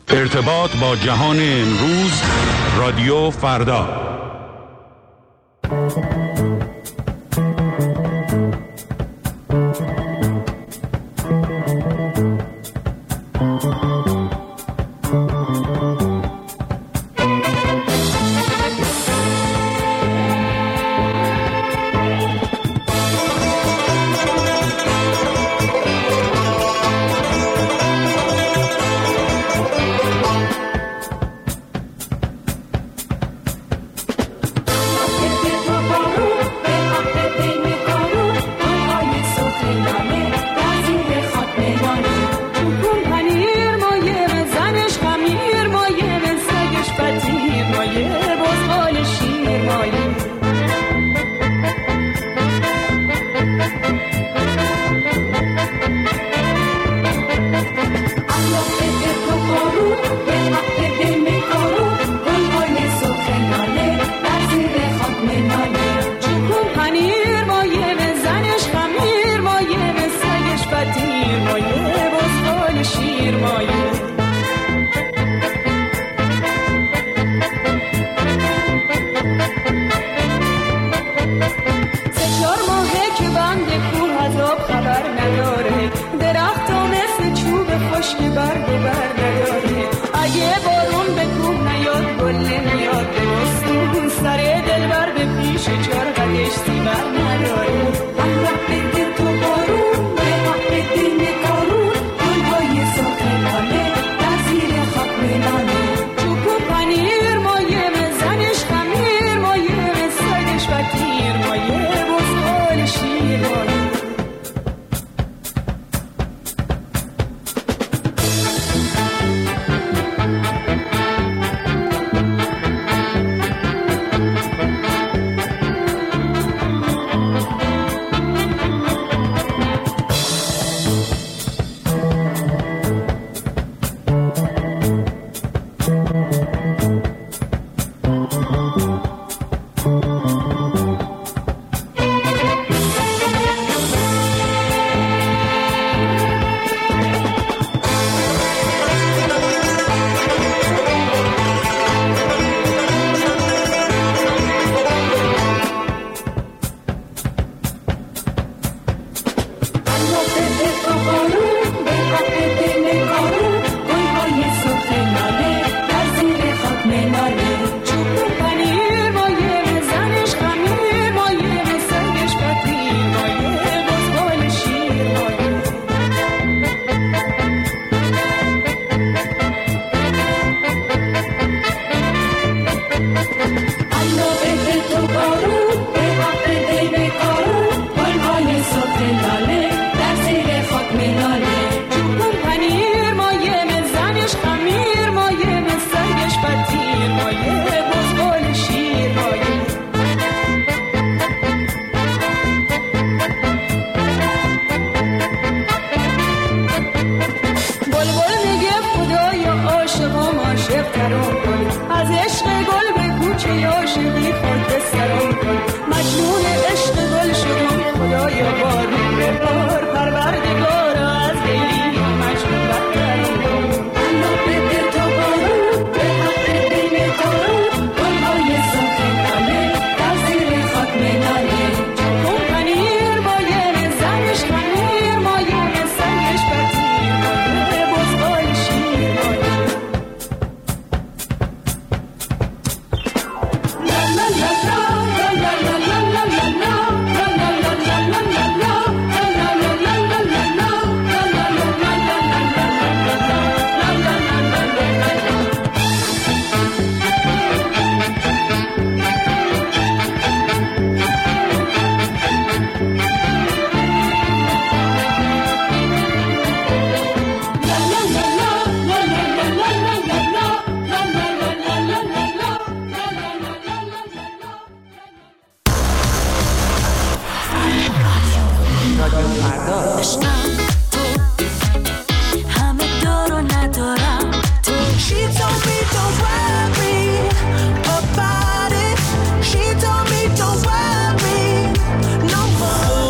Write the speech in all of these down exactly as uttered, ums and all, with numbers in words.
ارتباط با جهان امروز، رادیو فردا.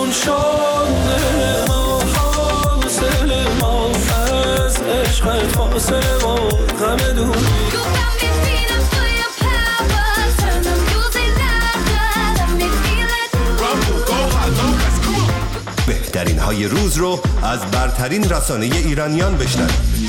عشقت حوصله و غم دوری. بهترین های روز رو از برترین رسانه ایرانیان بشنوید.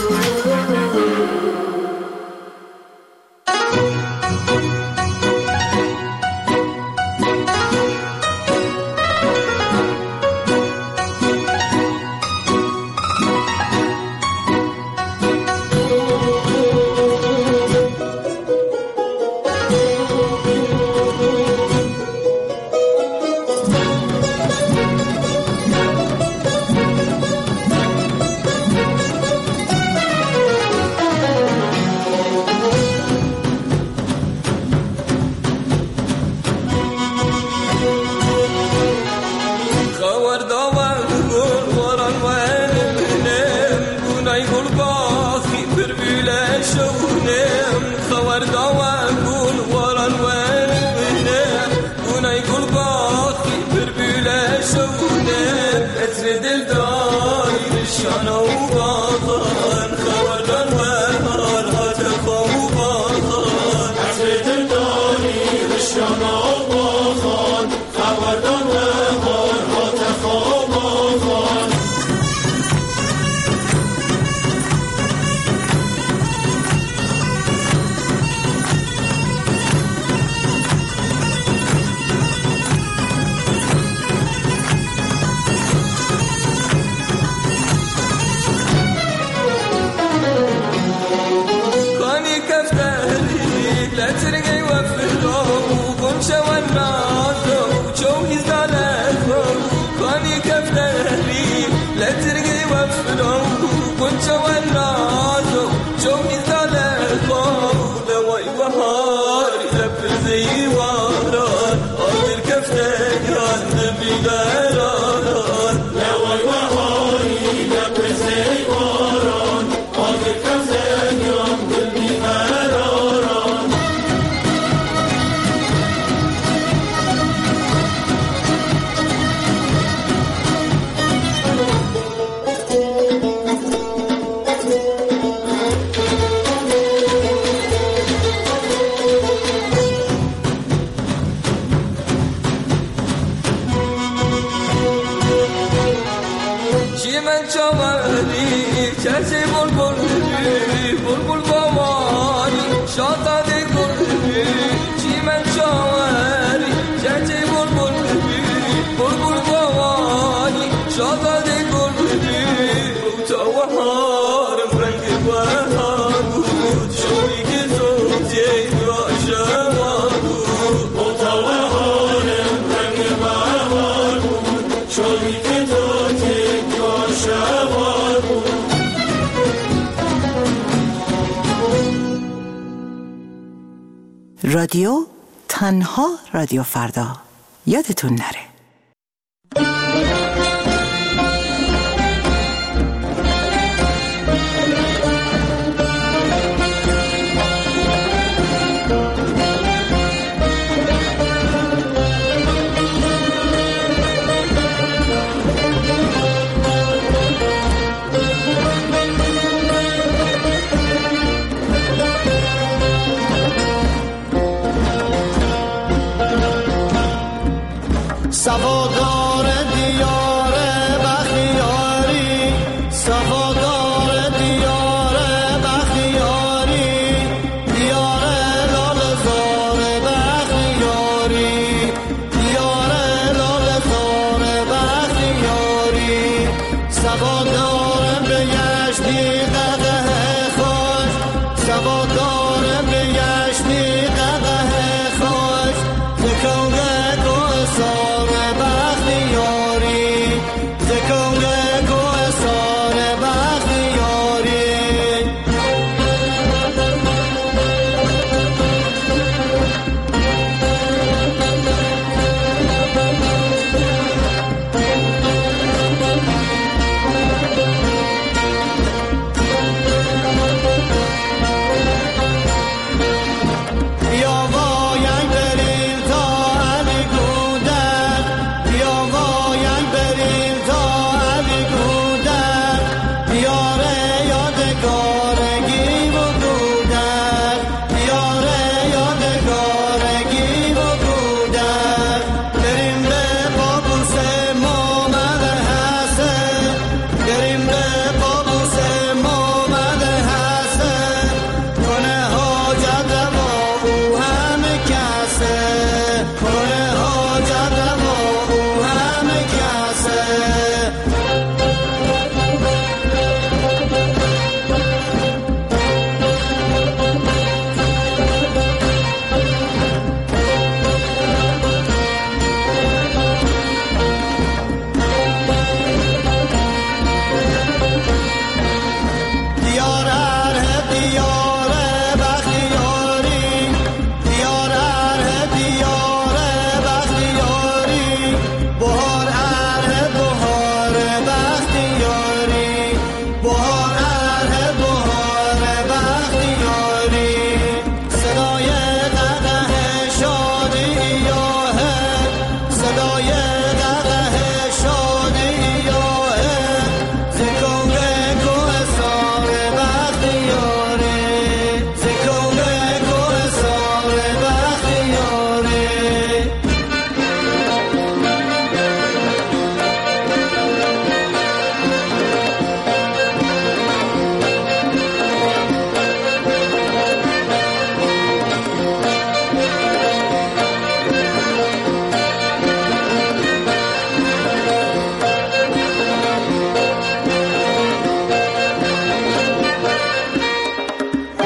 رادیو تنها رادیو فردا، یادتون نره.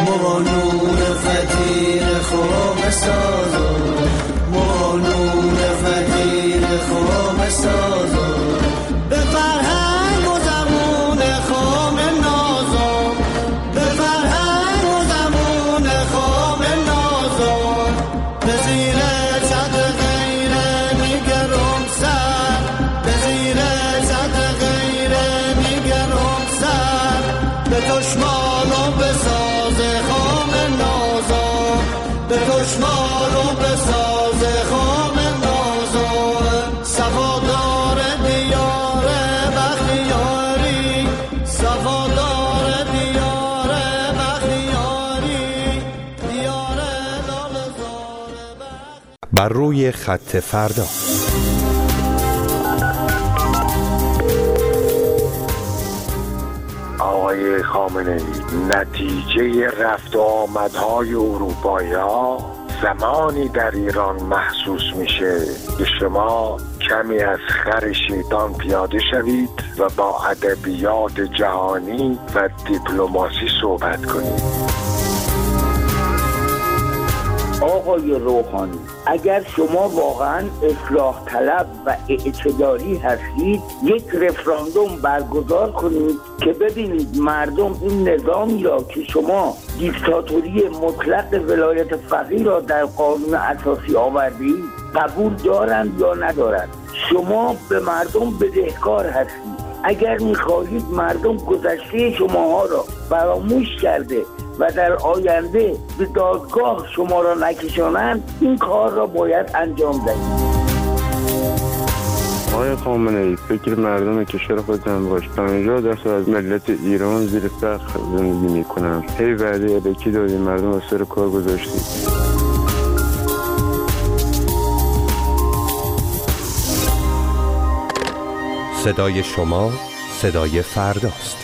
ما نون فقیر خواب سازم، ما نون فقیر خواب سازم، به فرهنگ و زبون خواب نازم، به فرهنگ و زبون خواب نازم، به زیر سد غیره میگرم سر، به زیر سد غیره میگرم سر، به دشمن و به ساز خواب نازم، به دشمن و به ساز خواب نازم، صفادار دیار بختیاری، صفادار دیار بختیاری، دیار لالزار بخت. بر روی خط فردا. آقای خامنه‌ای، نتیجه رفت و آمدهای اروپایی‌ها زمانی در ایران محسوس میشه که شما کمی از خر شیطان پیاده شوید و با ادبیات جهانی و دیپلماسی صحبت کنید. آقای روحانی، اگر شما واقعا اصلاح طلب و اعتدالی هستید، یک رفراندوم برگزار کنید که ببینید مردم این نظامی را که شما دیکتاتوری مطلق ولایت فقیه را در قانون اساسی آوردید قبول دارند یا ندارند. شما به مردم بدهکار هستید. اگر میخواهید مردم گذشته شماها را فراموش کرده و در آینده به دادگاه شما را نکشانند، این کار را باید انجام دهید. آقای خامنه‌ای، فکر مردم کشور خودم باش. پنجاه درصد از ملت ایران زیر فقر زندگی میکنن. هی وعده الکی دادیم، مردم از سر کار گذاشتید. صدای شما صدای فرداست.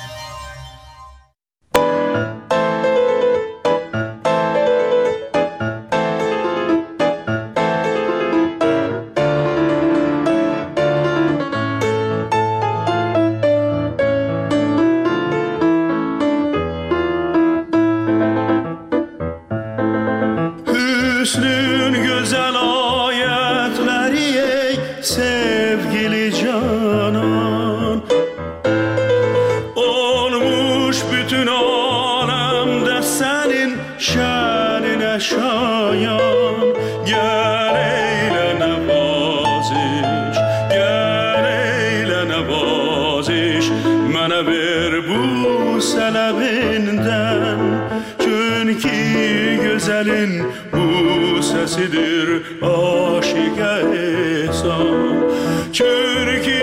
Hüsnün güzel ayetleri ey sevgili canan, olmuş bütün alemde senin şanine şayan. Gel eyle nevaziş, gel eyle nevaziş, mene ver bu selebinden. Çünkü güzelin bu sesidir aşık ehsan. Çünkü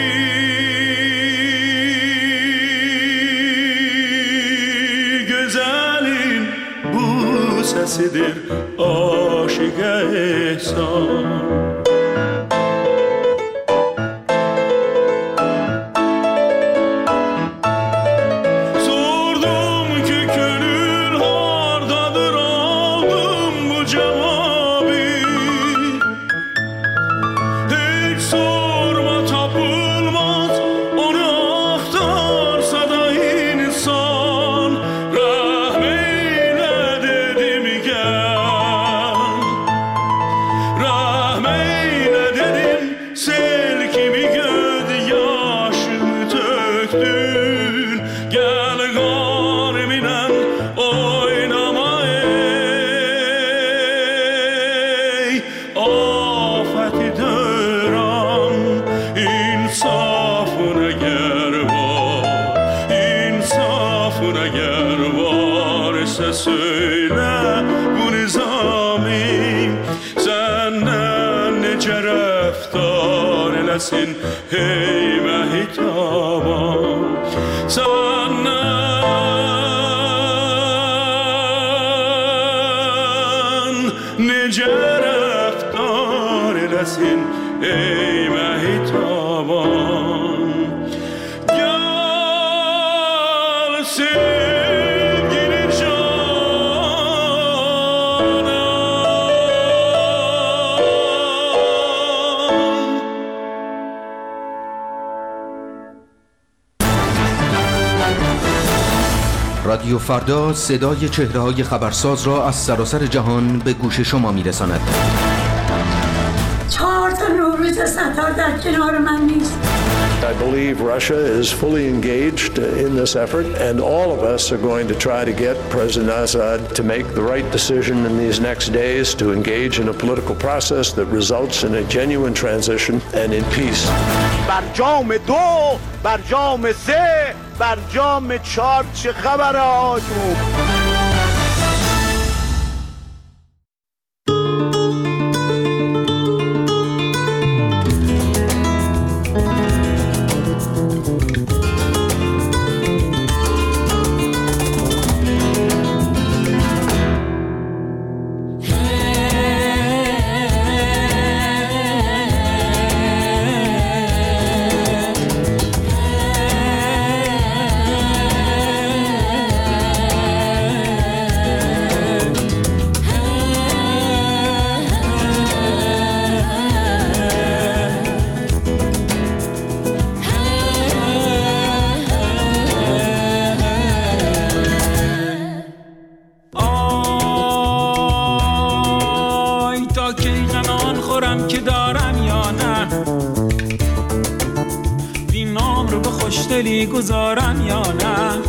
güzelin bu sesidir aşık ehsan. Söyle bu nizami senden nece rəftar eləsin hey məhitaban, senden nece rəftar eləsin ey məhitaban. Gəlsin رادیو فردا صدای چهره‌های خبرساز را از سراسر جهان به گوش شما می‌رساند. چهار تا نوروز ستار در کنار من نیست. I believe Russia is fully engaged in this effort, and all of us are going to try to get President Assad to make the right decision in these next days to engage in a political process that results in a genuine transition and in peace. برجام دو، برجام سه، برجام چهار، چه خبره آجوم؟ گذارم یا نه؟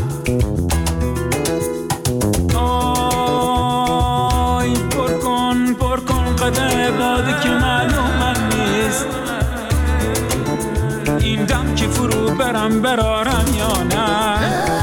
آی پر کن پر کن قدر باده که معلوم من نیست، این دم که فرو برم برارم یا نه؟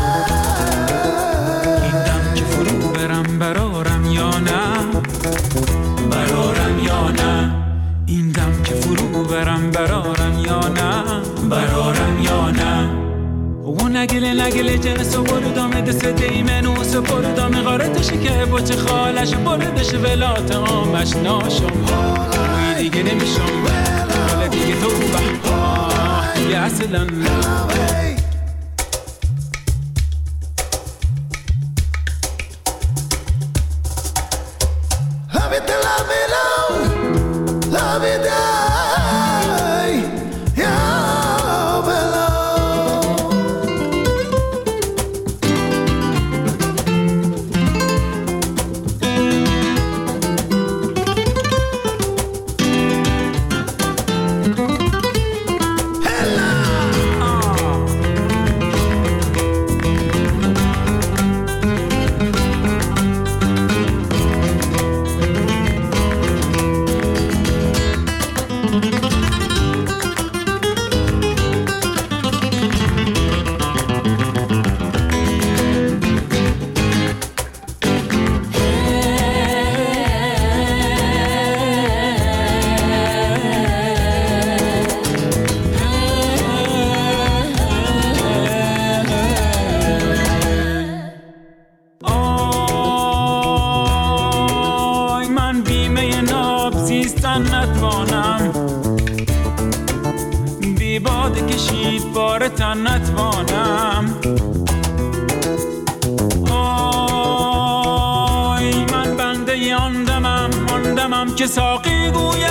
این دم که فرو برم برارم یا نه؟ برارم یا نه؟ این دم که فرو برم برارم یا نه؟ برارم یا نه؟ و نگله نگله جنس و بردام دست دیمنوس و بردام غارتش که بچه خالش بردش ولات آمش ناشم وی دیگه نمیشم ولی دیگه تو به دیگه اصلا که ساقی گوید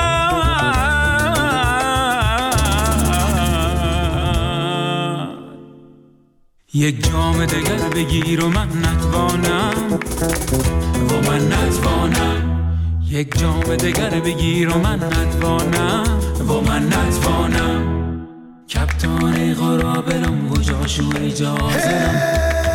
یک جام دگر بگیر و من نتوانم و من نتوانم یک جام دگر بگیر و من نتوانم و من نتوانم کپتان غرابلم و جاشو اجازم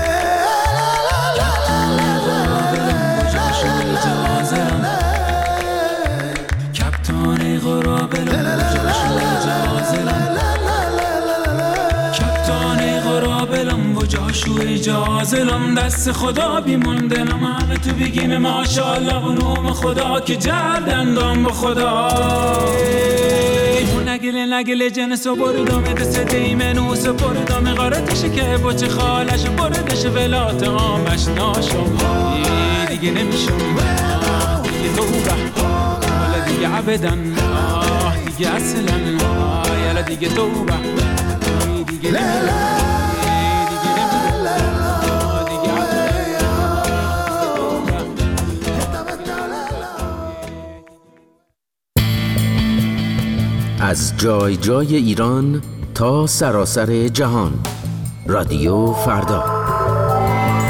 جاشو اجازه لم دست خدا بیمونده نم همه تو بگیم ماشاءالله و نوم خدا که جردندان با خدا نگله نگله جنس و بردام دست دیمنوس و بردام غارتش که بچه خالش بردش ولات آمش ناشم دیگه نمیشم دیگه تو به حالا دیگه عبدن دیگه اصلا یالا دیگه تو به دیگه نمیشم از جای جای ایران تا سراسر جهان رادیو فردا.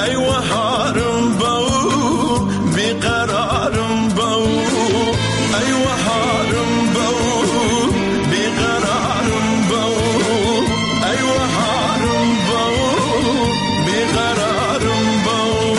ای وهارم باو بیقرارم باو ای وهارم باو بیقرارم باو ای وهارم باو بیقرارم باو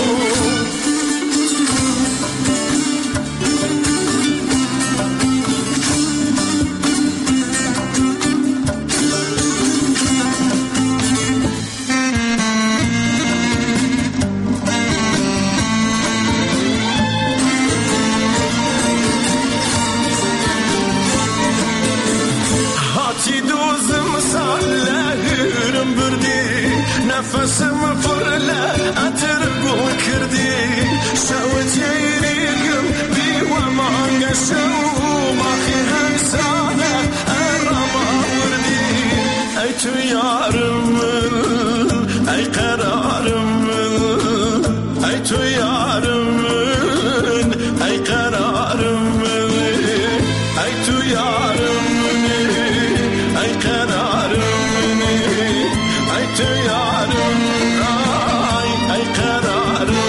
نفسم فرله اترقو كردي شوت يريقم بي وما قشو ماخي هنسانة الرما وردي اي تو يارم اي قرارم اي تو يارم اي قرارم اي تو يارم اي قرارم اي تو يارم اي اي قرارم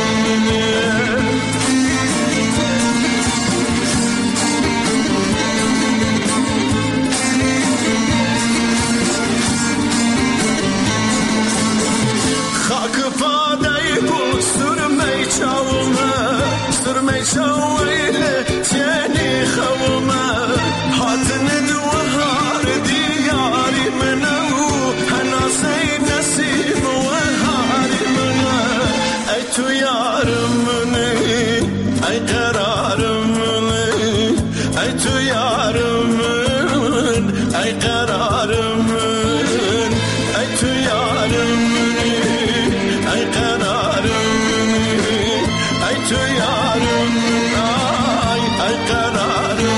خاک پادای بود سرمه چاومه سرمه چاویله تینی خومه حاتن دوهار دیاری منو هناسی نسیم وهاری منه ای تو یارم منه ای قرارم منه ای تو یارم من ای قرارم من ای تو یارم منه ای قرارم منه ای تو یارم ای ای قرارم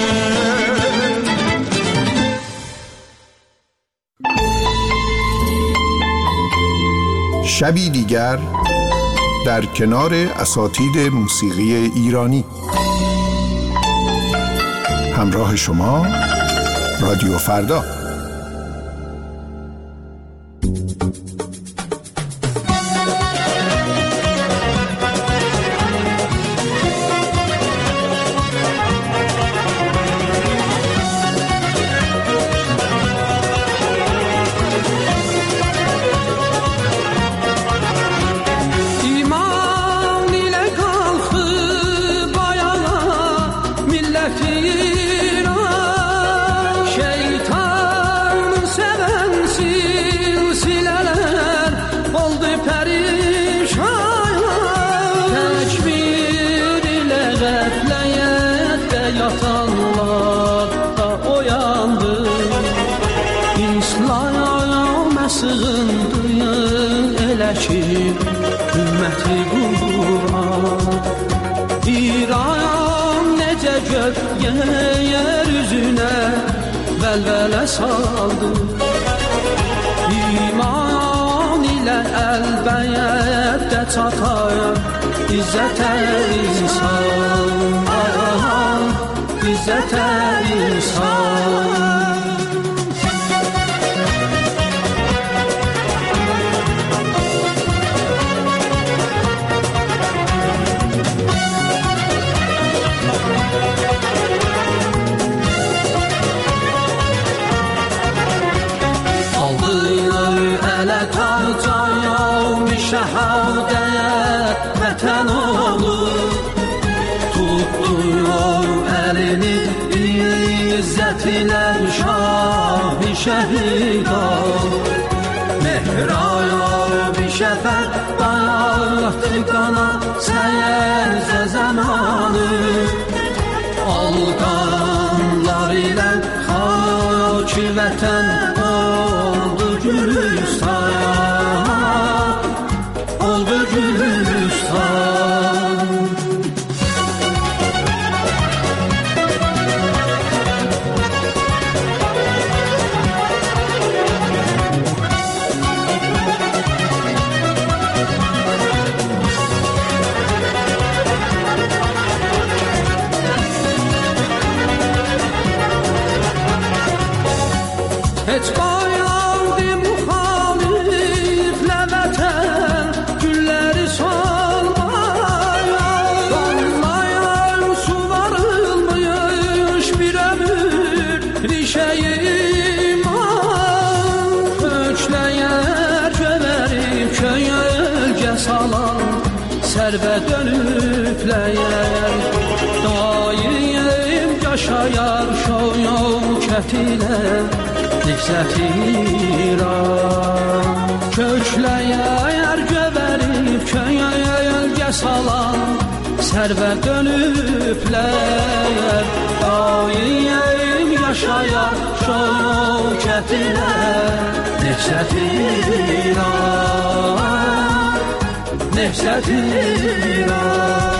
شبی دیگر در کنار اساتید موسیقی ایرانی. همراه شما رادیو فردا. Ümməti Qur'an İran necə gök yer üzünə vəlvələ saldı İman ilə əlbəyyətdə çatar İzzətə insan İzzətə insan şəhadət vətən olur Tutduyor əlini izzətinə şah-ı şəhidar Mehraya bir şəfət dayatdı qana səyərzə zamanı Alqanlar ilə xaki vətən oldu Gülüstan oldu Gülüstan Heç sərvə dönüblər. Daim yaşayar şövkət ilə Nifzət İran. Kökləyər gövərib köyəlgə salan sərvə dönüblər. Daim yaşayar şövkət ilə Nifzət İran, Nifzət İran.